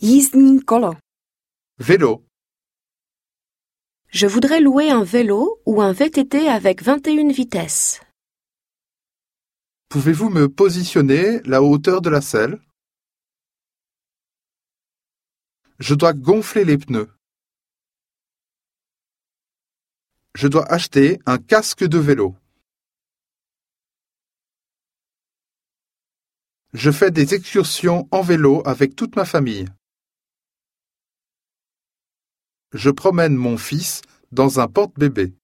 Jízdní kolo. Vélo. Je voudrais louer un vélo ou un VTT avec 21 vitesses. Pouvez-vous me positionner la hauteur de la selle? Je dois gonfler les pneus. Je dois acheter un casque de vélo. Je fais des excursions en vélo avec toute ma famille. Je promène mon fils dans un porte-bébé.